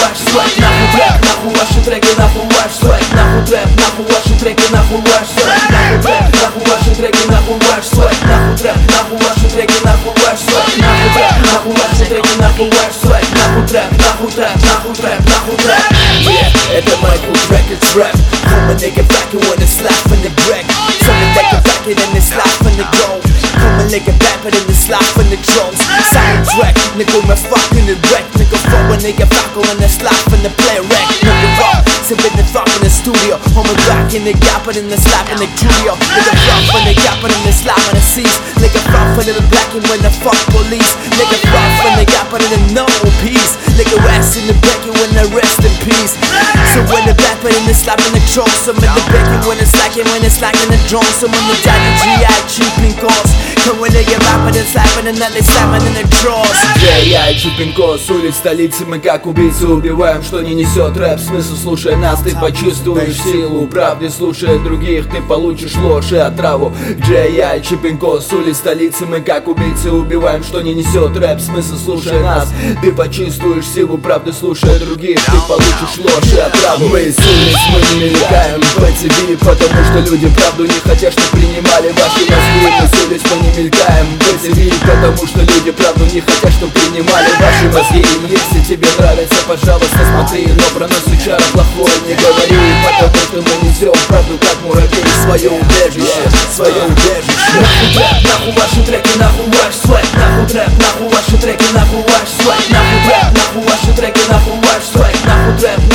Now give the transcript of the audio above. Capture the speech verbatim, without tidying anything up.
ваш свайп, нахуй рэп, нахуй ваши треки, нахуй ваш свайп, нахуй рэп, нахуй ваши треки, нахуй ваш свайп, нахуй рэп, нахуй ваши треки, нахуй ваш свайп, нахуй рэп, нахуй ваши треки, нахуй ваш свайп, нахуй рэп, нахуй ваши треки, нахуй ваш свайп, нахуй рэп, нахуй рэп, нахуй рэп, нахуй рэп. Yeah, это Michael Records rap. Come a nigga back and wanna slap in the break. Some a nigga back and then they slap in the dome. Come a nigga back and then they slap in the drums. Sound track, nigga my fucking the wreck. Nigga fuck a nigga back and they slap in the play wreck. Nigga rock, so with the fuck in the studio. On my back in the gap and then the slap in the studio. Nigga rock when they gap and then they slap in the seas. Nigga rock when they black and when the fuck police. Nigga rock when they gap and then no peace. Nigga rest in the back and when they rest in peace. So when the back and then they slap in the trunk. Some in the back and when it's slacking, when it's slacking the drunk. Some in the daddy G I cheaping cars. Come when they get rapping and slapping and then they slamming in the drawers. джей ай Чипинко, с улиц столицы мы как убийцы убиваем, что не несет рэп смысл. Слушая нас, ты почувствуешь силу правды, слушая других, ты получишь ложь и отраву. джей ай Чипинко, с улиц столицы мы как убийцы убиваем, что не несет рэп смысл. Слушая нас, ты почувствуешь силу правды, слушая других, ты получишь ложь и отраву. Мы с улиц, мы не мелькаем по ти ви, потому что люди правду не хотят, что принимали ваши мозги. Мы с улиц, мы не мелькаем по ти ви, потому что люди правду не хотят, что принимали ваши мозги. Если тебе нравится, пожалуйста, смотри, но про нас учара плохое не говори, потому что мы несем правду как муравей в свое убежище, в свое убежище. Нахуй рэп, нахуй ваши треки, нахуй ваш свайп, нахуй рэп, нахуй ваши треки, нахуй ваш свайп, нахуй рэп, нахуй ваши треки, нахуй ваш свайп, нахуй рэп.